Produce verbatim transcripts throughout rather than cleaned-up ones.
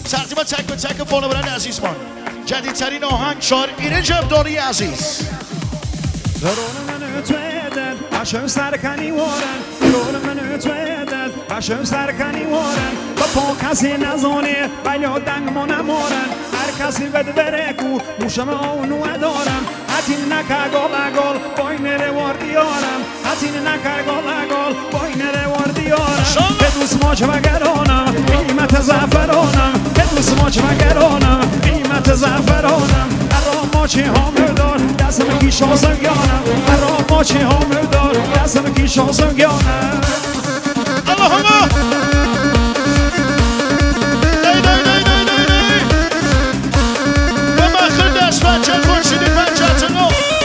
تقدیم تک و تک فالووران عزیزمان جدیدترین آهنگ شاعر ایرج ابداری عزیز. Rollen men ut väder, vad körs där kan i åren. Rollen men ut väder, vad körs där kan i åren. Vad på kasi nazoni, vad jag dang mona moren. Är kasi ved vereku, musha ma onu adoram. Atin naka gol agol, boy nere vardioram. Atin naka gol agol, boy nere vardioram. Bedus moj vagaronam, qimat zafaronam. Bedus moj vagaronam, qimat zafaronam. Aramachi hamudar, dasam ki shosam yanam. Aramachi hamudar, dasam ki shosam yanam. Allah Allah. Day day day day day day. Ve bakır ders parça kurşuni parçasını.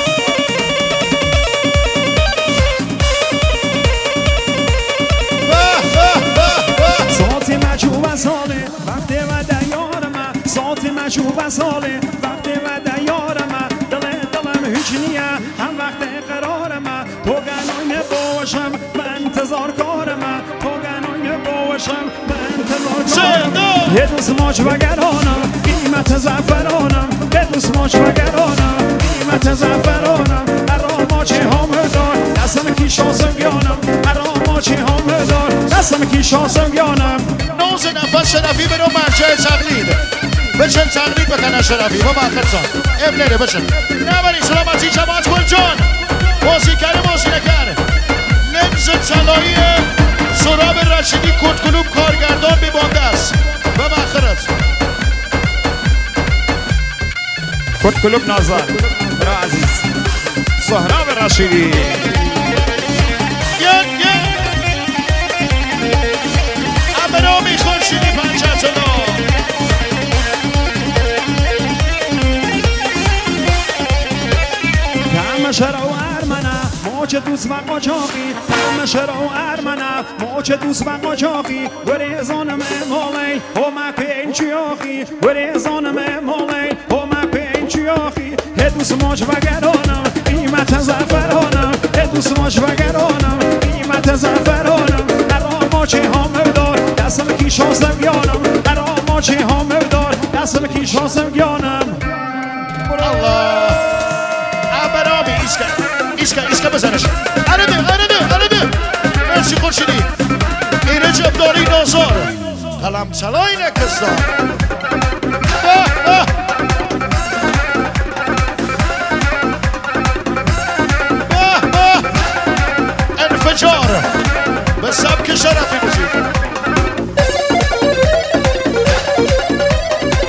Vah vah vah vah. Saati machuba sale, vakti ve dayarama. Saati machuba sale, vakti ve dayarama. Dile dilem hiç niye, hem vakti kararama. تو گنای باشم من انتظار کارم تو گنای باشم من انتظار کارم یه دوست ماچ و گرانم قیمت زعفرانم یه دوست ماچ و گرانم قیمت زعفرانم اراماچی هم دار دستم کی شاسم گیانم اراماچی هم دار دستم کی شاسم گیانم نوز نفس شرفی برو مرجع تقلید بچن تقلید بکنن شرفی با مخلصان اب نره بچن نبری سلامتی جماعت گل جان موسیقی موسیقی لنز طلایی سراب رشیدی کت کلوب کارگردان بیبانده است و مخرت کت کلوب نازن برا عزیز سهراب رشیدی ین ین امرامی خورشیدی پنجتنا همه شرا موچ دوست و قاچاقی همه شرا و ارمنه موچ دوست و قاچاقی ورزانم مالی همه این چیاخی ورزانم مالی همه این چیاخی دوست موچ و گرانم قیمت زعفرانم دوست موچ و گرانم قیمت زعفرانم اراماچی هم دار دستم کی شاسم گیانم اراماچی هم دار دستم کی شاسم گیانم الله ابرامی ایسکا ایسکا ایسکا بزنش ارده ارده ارده مرسی خورشیدی ایرج ابداری نازار قلم طلای نکستان باه باه باه باه انفجار به سبک شرفی موسیقی